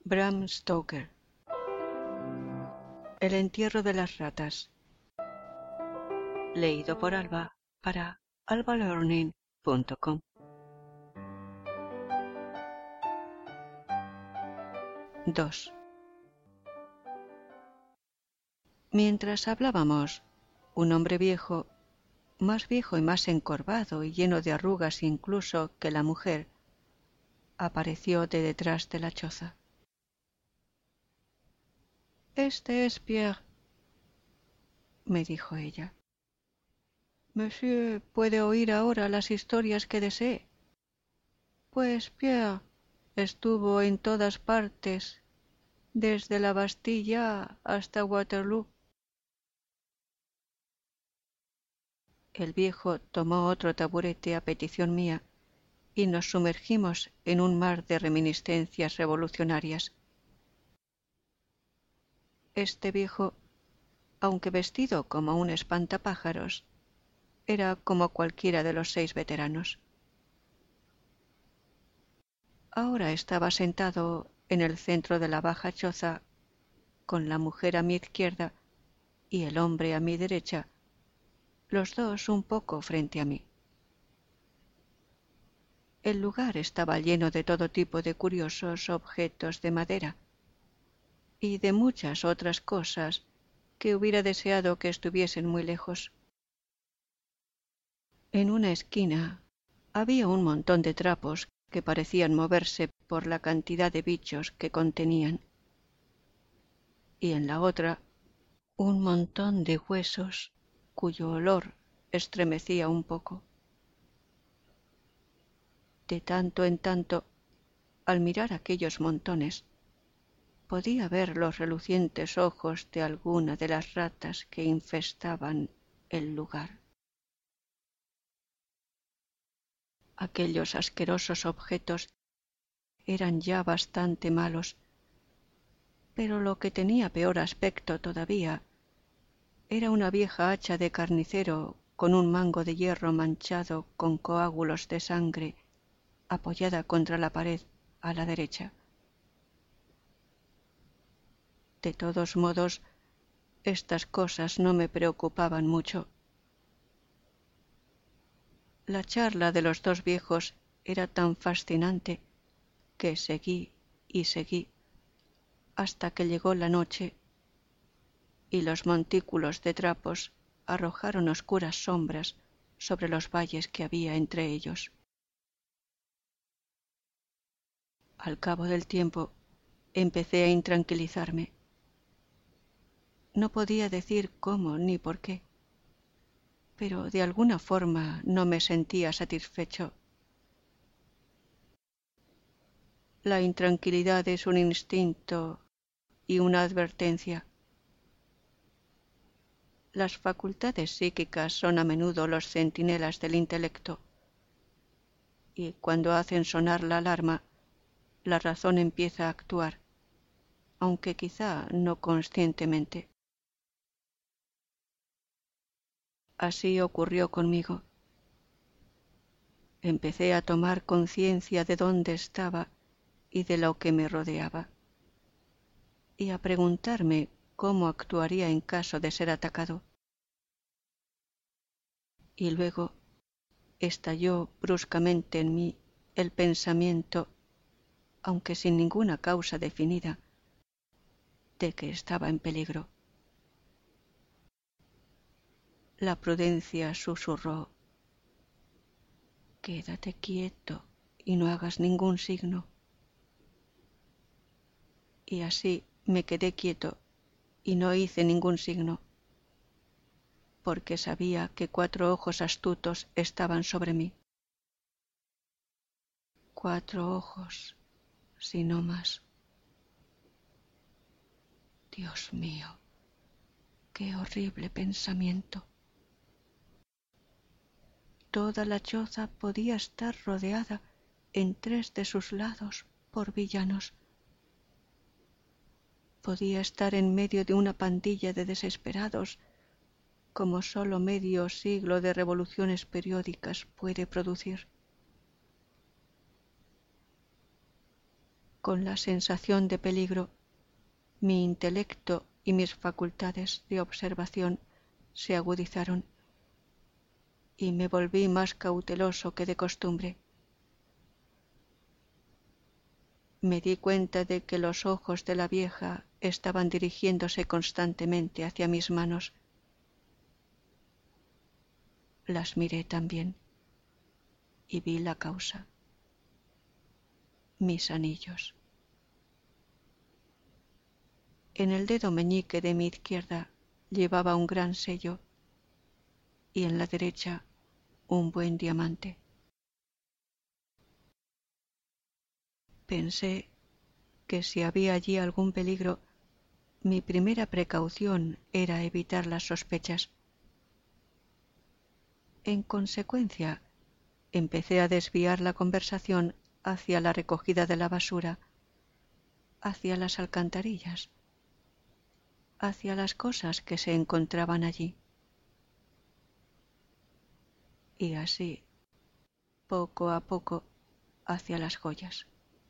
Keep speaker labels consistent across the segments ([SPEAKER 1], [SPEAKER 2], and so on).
[SPEAKER 1] Bram Stoker. El entierro de las ratas. Leído por Alba para albalearning.com. Dos. Mientras hablábamos, un hombre viejo, más viejo y más encorvado y lleno de arrugas incluso que la mujer, apareció de detrás de la choza. «Este es Pierre», me dijo ella. «Monsieur puede oír ahora las historias que desee. Pues Pierre estuvo en todas partes, desde la Bastilla hasta Waterloo». El viejo tomó otro taburete a petición mía y nos sumergimos en un mar de reminiscencias revolucionarias. Este viejo, aunque vestido como un espantapájaros, era como cualquiera de los 6 veteranos. Ahora estaba sentado en el centro de la baja choza, con la mujer a mi izquierda y el hombre a mi derecha, los dos un poco frente a mí. El lugar estaba lleno de todo tipo de curiosos objetos de madera y de muchas otras cosas que hubiera deseado que estuviesen muy lejos. En una esquina había un montón de trapos que parecían moverse por la cantidad de bichos que contenían, y en la otra un montón de huesos cuyo olor estremecía un poco. De tanto en tanto, al mirar aquellos montones, podía ver los relucientes ojos de alguna de las ratas que infestaban el lugar. Aquellos asquerosos objetos eran ya bastante malos, pero lo que tenía peor aspecto todavía era una vieja hacha de carnicero con un mango de hierro manchado con coágulos de sangre apoyada contra la pared a la derecha. De todos modos, estas cosas no me preocupaban mucho. La charla de los dos viejos era tan fascinante que seguí y seguí hasta que llegó la noche y los montículos de trapos arrojaron oscuras sombras sobre los valles que había entre ellos. Al cabo del tiempo empecé a intranquilizarme. No podía decir cómo ni por qué, pero de alguna forma no me sentía satisfecho. La intranquilidad es un instinto y una advertencia. Las facultades psíquicas son a menudo los centinelas del intelecto, y cuando hacen sonar la alarma, la razón empieza a actuar, aunque quizá no conscientemente. Así ocurrió conmigo. Empecé a tomar conciencia de dónde estaba y de lo que me rodeaba, y a preguntarme cómo actuaría en caso de ser atacado. Y luego estalló bruscamente en mí el pensamiento, aunque sin ninguna causa definida, de que estaba en peligro. La prudencia susurró: «Quédate quieto y no hagas ningún signo». Y así me quedé quieto y no hice ningún signo, porque sabía que 4 ojos astutos estaban sobre mí. 4 ojos, si no más. Dios mío, qué horrible pensamiento. Toda la choza podía estar rodeada en 3 de sus lados por villanos. Podía estar en medio de una pandilla de desesperados, como sólo medio siglo de revoluciones periódicas puede producir. Con la sensación de peligro, mi intelecto y mis facultades de observación se agudizaron y me volví más cauteloso que de costumbre. Me di cuenta de que los ojos de la vieja estaban dirigiéndose constantemente hacia mis manos. Las miré también y vi la causa: mis anillos. En el dedo meñique de mi izquierda llevaba un gran sello y en la derecha un buen diamante. Pensé que si había allí algún peligro, mi primera precaución era evitar las sospechas. En consecuencia, empecé a desviar la conversación hacia la recogida de la basura, hacia las alcantarillas, hacia las cosas que se encontraban allí. Y así, poco a poco, hacia las joyas.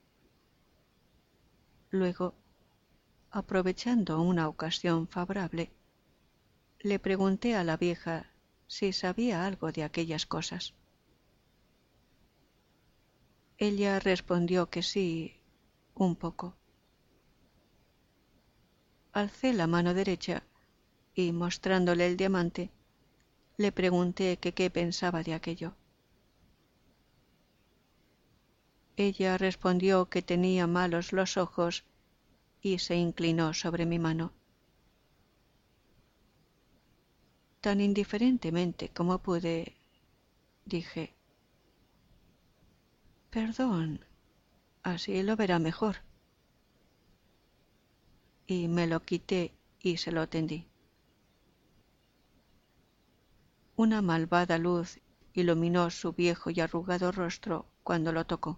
[SPEAKER 1] Luego, aprovechando una ocasión favorable, le pregunté a la vieja si sabía algo de aquellas cosas. Ella respondió que sí, un poco. Alcé la mano derecha y, mostrándole el diamante, le pregunté que qué pensaba de aquello. Ella respondió que tenía malos los ojos y se inclinó sobre mi mano. Tan indiferentemente como pude, dije: «Perdón, así lo verá mejor». Y me lo quité y se lo tendí. Una malvada luz iluminó su viejo y arrugado rostro cuando lo tocó.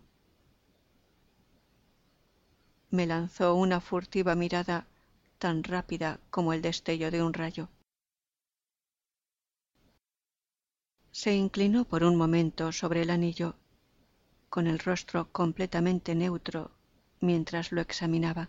[SPEAKER 1] Me lanzó una furtiva mirada tan rápida como el destello de un rayo. Se inclinó por un momento sobre el anillo, con el rostro completamente neutro, mientras lo examinaba.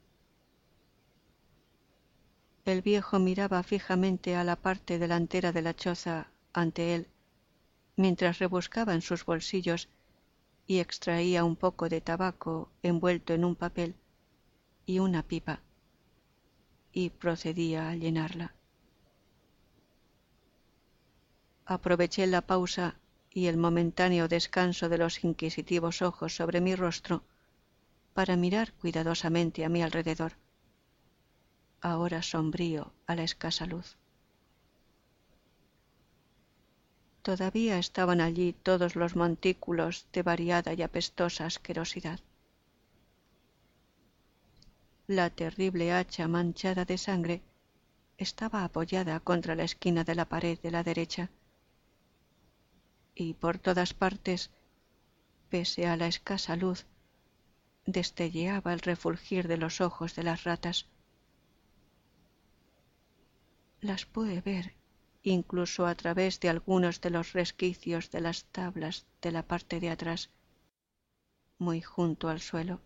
[SPEAKER 1] El viejo miraba fijamente a la parte delantera de la choza ante él, mientras rebuscaba en sus bolsillos y extraía un poco de tabaco envuelto en un papel y una pipa, y procedía a llenarla. Aproveché la pausa y el momentáneo descanso de los inquisitivos ojos sobre mi rostro para mirar cuidadosamente a mi alrededor, ahora sombrío a la escasa luz. Todavía estaban allí todos los montículos de variada y apestosa asquerosidad. La terrible hacha manchada de sangre estaba apoyada contra la esquina de la pared de la derecha, y por todas partes, pese a la escasa luz, destelleaba el refulgir de los ojos de las ratas. Las pude ver incluso a través de algunos de los resquicios de las tablas de la parte de atrás, muy junto al suelo.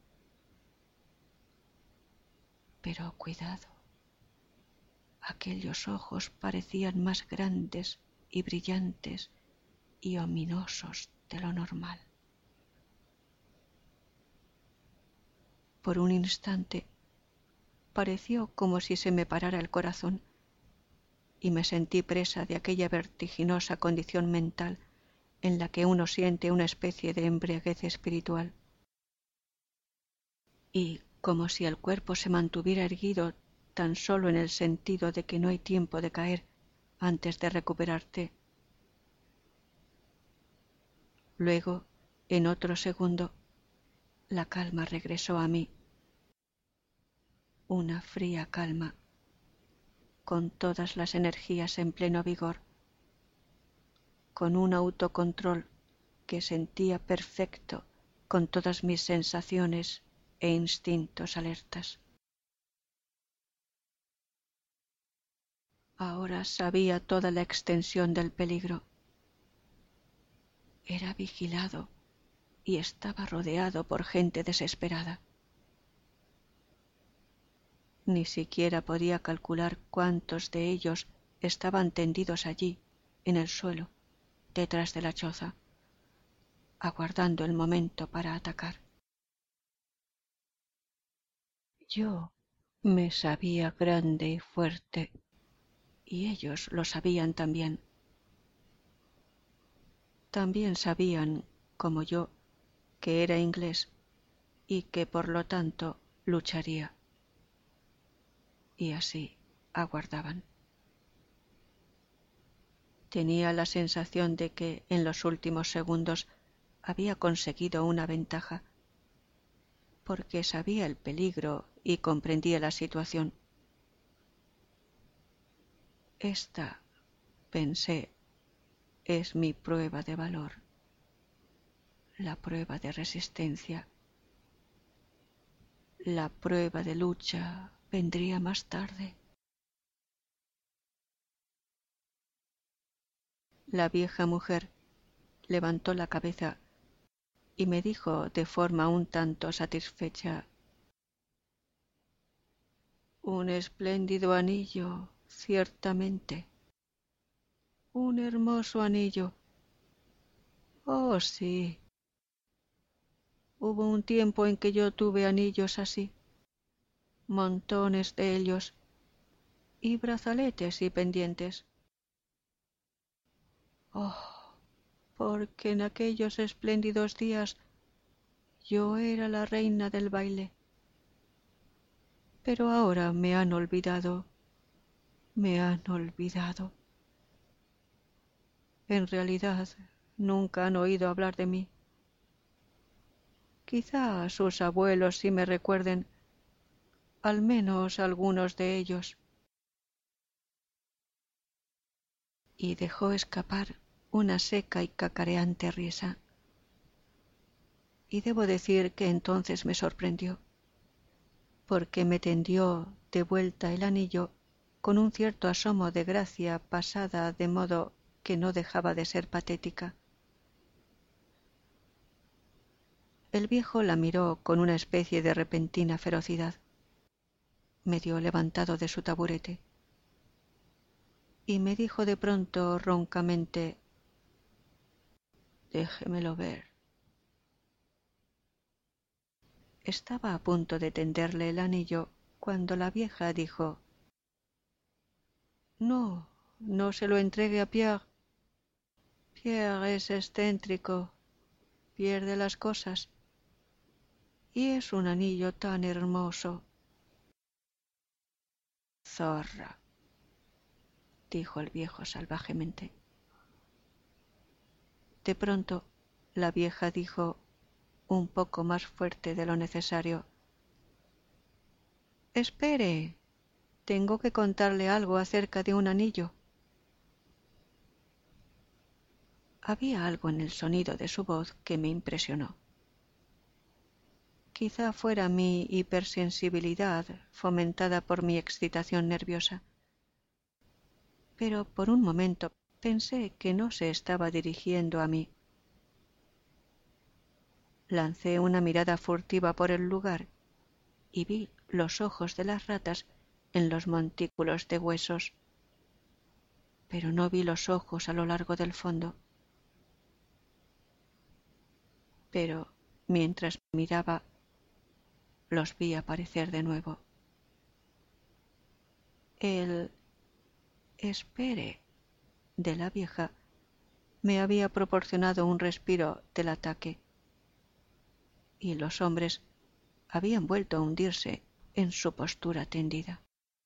[SPEAKER 1] Pero cuidado, aquellos ojos parecían más grandes y brillantes y ominosos de lo normal. Por un instante pareció como si se me parara el corazón y me sentí presa de aquella vertiginosa condición mental en la que uno siente una especie de embriaguez espiritual. Y, como si el cuerpo se mantuviera erguido tan solo en el sentido de que no hay tiempo de caer antes de recuperarte. Luego, en otro segundo, la calma regresó a mí. Una fría calma, con todas las energías en pleno vigor, con un autocontrol que sentía perfecto con todas mis sensaciones e instintos alertas. Ahora sabía toda la extensión del peligro. Era vigilado y estaba rodeado por gente desesperada. Ni siquiera podía calcular cuántos de ellos estaban tendidos allí, en el suelo, detrás de la choza, aguardando el momento para atacar. Yo me sabía grande y fuerte, y ellos lo sabían también. También sabían, como yo, que era inglés y que por lo tanto lucharía. Y así aguardaban. Tenía la sensación de que en los últimos segundos había conseguido una ventaja, porque sabía el peligro y comprendía la situación. Esta, pensé, es mi prueba de valor, la prueba de resistencia. La prueba de lucha vendría más tarde. La vieja mujer levantó la cabeza y me dijo de forma un tanto satisfecha: un espléndido anillo, ciertamente. Un hermoso anillo. Oh, sí. Hubo un tiempo en que yo tuve anillos así, montones de ellos, y brazaletes y pendientes. Oh, porque en aquellos espléndidos días yo era la reina del baile. Pero ahora me han olvidado, me han olvidado. En realidad, nunca han oído hablar de mí. Quizá sus abuelos sí me recuerden, al menos algunos de ellos. Y dejó escapar una seca y cacareante risa. Y debo decir que entonces me sorprendió, porque me tendió de vuelta el anillo con un cierto asomo de gracia pasada, de modo que no dejaba de ser patética. El viejo la miró con una especie de repentina ferocidad, medio levantado de su taburete, y me dijo de pronto roncamente: «Déjemelo ver». Estaba a punto de tenderle el anillo cuando la vieja dijo: «No, no se lo entregue a Pierre. Pierre es excéntrico, pierde las cosas, y es un anillo tan hermoso». «Zorra», dijo el viejo salvajemente. De pronto, la vieja dijo, un poco más fuerte de lo necesario: «Espere, tengo que contarle algo acerca de un anillo». Había algo en el sonido de su voz que me impresionó. Quizá fuera mi hipersensibilidad fomentada por mi excitación nerviosa, pero por un momento pensé que no se estaba dirigiendo a mí. Lancé una mirada furtiva por el lugar y vi los ojos de las ratas en los montículos de huesos, pero no vi los ojos a lo largo del fondo. Pero mientras miraba, los vi aparecer de nuevo. El «espere» de la vieja me había proporcionado un respiro del ataque, y los hombres habían vuelto a hundirse en su postura tendida.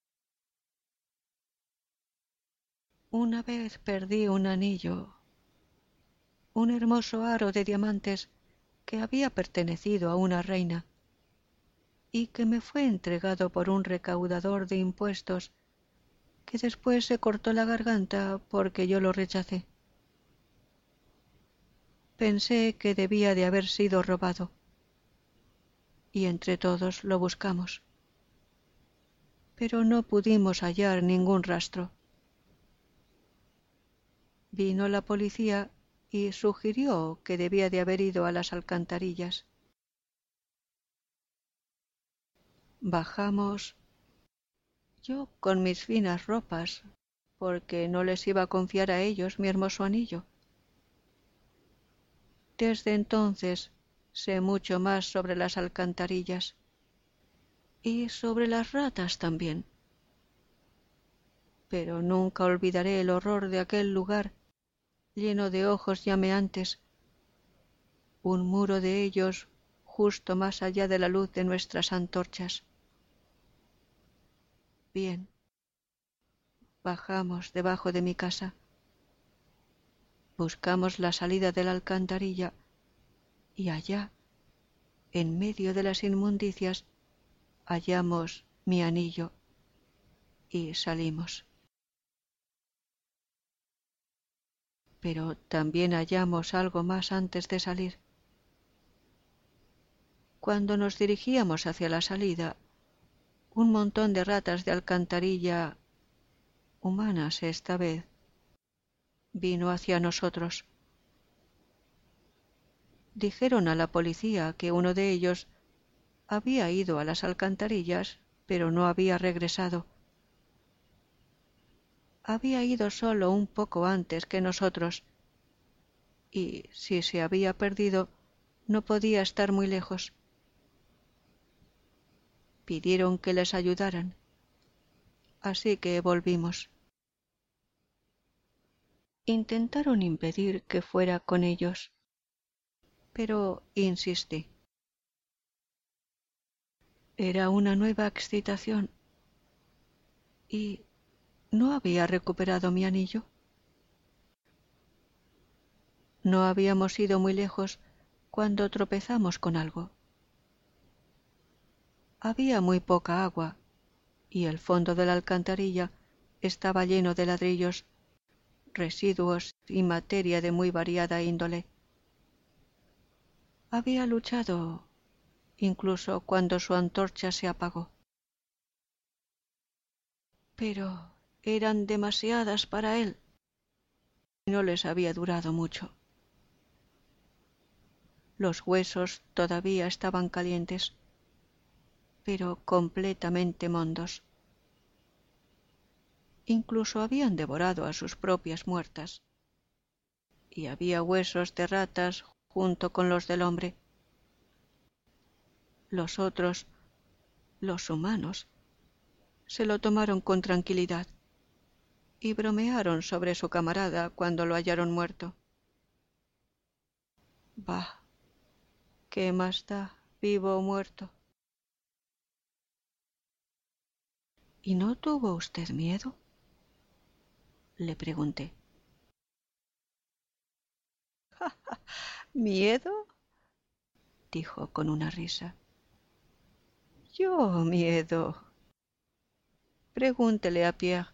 [SPEAKER 1] Una vez perdí un anillo, un hermoso aro de diamantes que había pertenecido a una reina y que me fue entregado por un recaudador de impuestos que después se cortó la garganta porque yo lo rechacé. Pensé que debía de haber sido robado, y entre todos lo buscamos, pero no pudimos hallar ningún rastro. Vino la policía y sugirió que debía de haber ido a las alcantarillas. Bajamos yo con mis finas ropas, porque no les iba a confiar a ellos mi hermoso anillo. Desde entonces sé mucho más sobre las alcantarillas y sobre las ratas también. Pero nunca olvidaré el horror de aquel lugar lleno de ojos llameantes, un muro de ellos justo más allá de la luz de nuestras antorchas. Bien, bajamos debajo de mi casa, buscamos la salida de la alcantarilla y allá, en medio de las inmundicias, hallamos mi anillo y salimos. Pero también hallamos algo más antes de salir. Cuando nos dirigíamos hacia la salida, un montón de ratas de alcantarilla, humanas esta vez, vino hacia nosotros. Dijeron a la policía que uno de ellos había ido a las alcantarillas, pero no había regresado. Había ido solo un poco antes que nosotros, y si se había perdido, no podía estar muy lejos. Pidieron que les ayudaran, así que volvimos. Intentaron impedir que fuera con ellos, pero insistí. Era una nueva excitación y no había recuperado mi anillo. No habíamos ido muy lejos cuando tropezamos con algo. Había muy poca agua y el fondo de la alcantarilla estaba lleno de ladrillos, residuos y materia de muy variada índole. Había luchado incluso cuando su antorcha se apagó. Pero eran demasiadas para él y no les había durado mucho. Los huesos todavía estaban calientes, pero completamente mondos. Incluso habían devorado a sus propias muertas, y había huesos de ratas junto con los del hombre. Los otros, los humanos, se lo tomaron con tranquilidad y bromearon sobre su camarada cuando lo hallaron muerto. Bah, ¿qué más da, vivo o muerto? ¿Y no tuvo usted miedo?, le pregunté. ¿Miedo?, dijo con una risa. Yo miedo. Pregúntele a Pierre.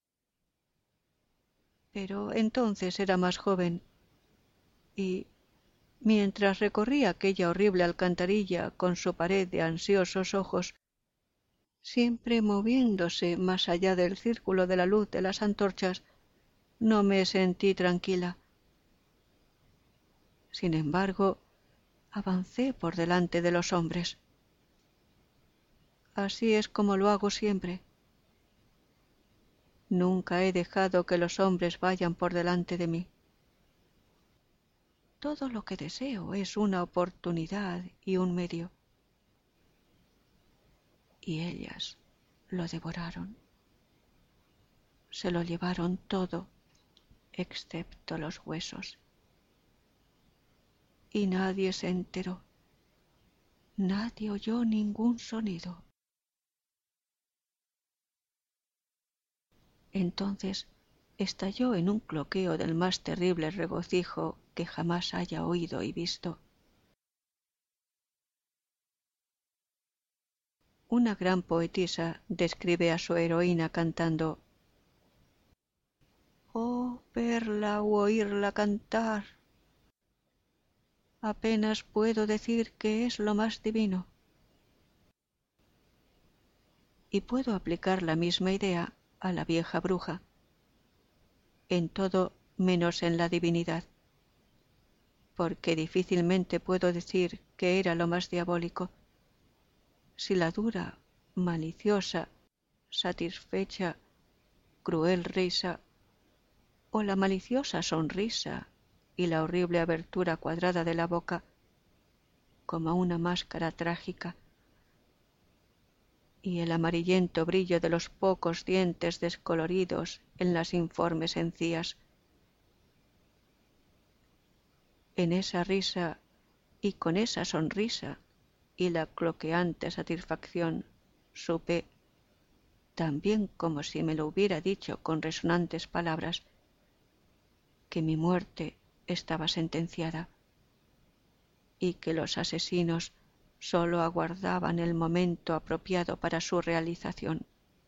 [SPEAKER 1] Pero entonces era más joven y, mientras recorría aquella horrible alcantarilla con su pared de ansiosos ojos, siempre moviéndose más allá del círculo de la luz de las antorchas, no me sentí tranquila. Sin embargo, avancé por delante de los hombres. Así es como lo hago siempre. Nunca he dejado que los hombres vayan por delante de mí. Todo lo que deseo es una oportunidad y un medio. Y ellas lo devoraron. Se lo llevaron todo, excepto los huesos. Y nadie se enteró. Nadie oyó ningún sonido. Entonces estalló en un cloqueo del más terrible regocijo que jamás haya oído y visto. Una gran poetisa describe a su heroína cantando: «Oh, verla o oírla cantar. Apenas puedo decir que es lo más divino». Y puedo aplicar la misma idea a la vieja bruja, en todo menos en la divinidad, porque difícilmente puedo decir que era lo más diabólico, si la dura, maliciosa, satisfecha, cruel risa, o la maliciosa sonrisa y la horrible abertura cuadrada de la boca, como una máscara trágica, y el amarillento brillo de los pocos dientes descoloridos en las informes encías. En esa risa y con esa sonrisa y la cloqueante satisfacción supe, también como si me lo hubiera dicho con resonantes palabras, que mi muerte estaba sentenciada y que los asesinos sólo aguardaban el momento apropiado para su realización.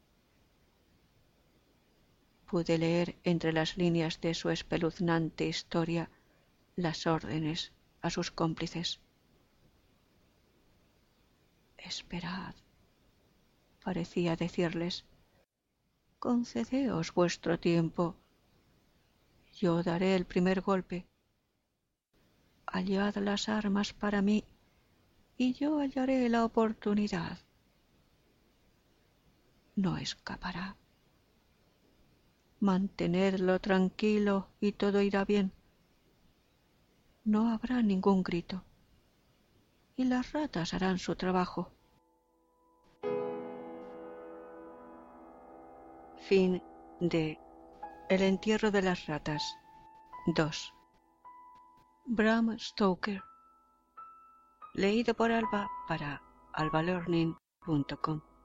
[SPEAKER 1] Pude leer entre las líneas de su espeluznante historia las órdenes a sus cómplices. Esperad, parecía decirles, concedeos vuestro tiempo. Yo daré el primer golpe. Hallad las armas para mí y yo hallaré la oportunidad. No escapará. Mantenedlo tranquilo y todo irá bien. No habrá ningún grito y las ratas harán su trabajo. Fin de El entierro de las ratas 2. Bram Stoker. Leído por Alba para albalearning.com.